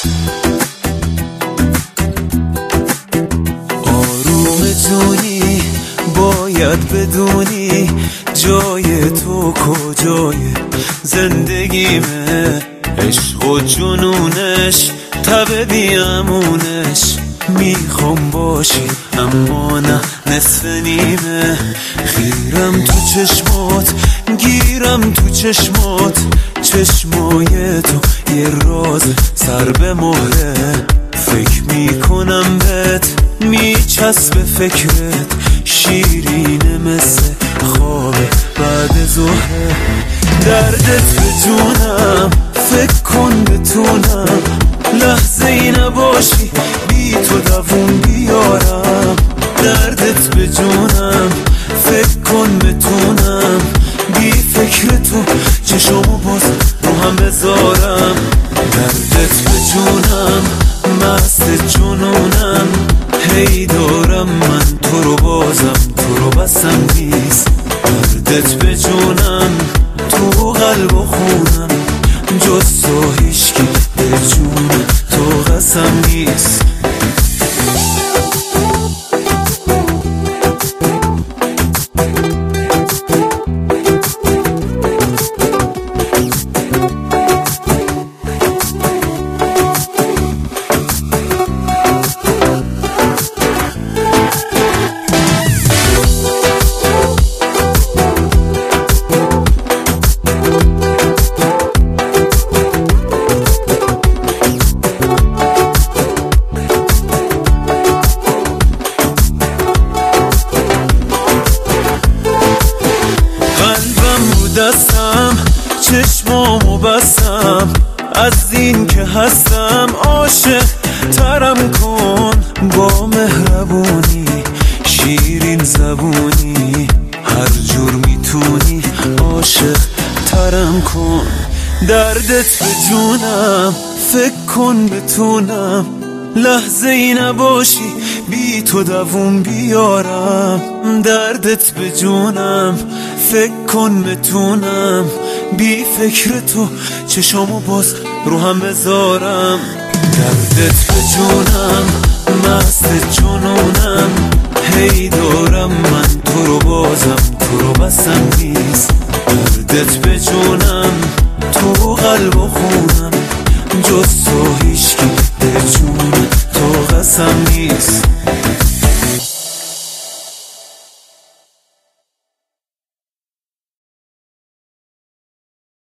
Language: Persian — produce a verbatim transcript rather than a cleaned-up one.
آروم جونی باید بدونی جای تو کجای زندگیمه، عشق و جنونش تب بیامونش. میخوام باشی اما نه نصف نیمه، خیرم تو چشمات گیرم تو چشمات، چشمای تو یه راز سر به مهره. فکر میکنم بهت میچسبه فکرت، شیرینه مثل خواب بعد ظهره. دردت به جونم فکر کن بتونم لحظه ای نباشی بی تو دووم بیارم. دردت به جونم فکر کن بتونم بی فکر تو چشمو باز رو هم بذارم. دردت به جونم مست جنونم، هی دارم من تو رو بازم تو رو بسم نیست. دردت به جونم تو قلب و خونم، جز تو هیچکی به جون تو قسم نیست. دستم چشمامو بستم، از این که هستم عاشق ترم کن. با مهربونی شیرین زبونی هر جور میتونی عاشق ترم کن. دردت به جونم فکر کن بتونم لحظه ای نباشی بی تو دووم بیارم. دردت به جونم فکر کن بتونم بی فکر تو چشامو باز رو هم بذارم. دردت به جونم مست جنونم، هی دارم من تو رو بازم تو رو بسم نیست. دردت به جونم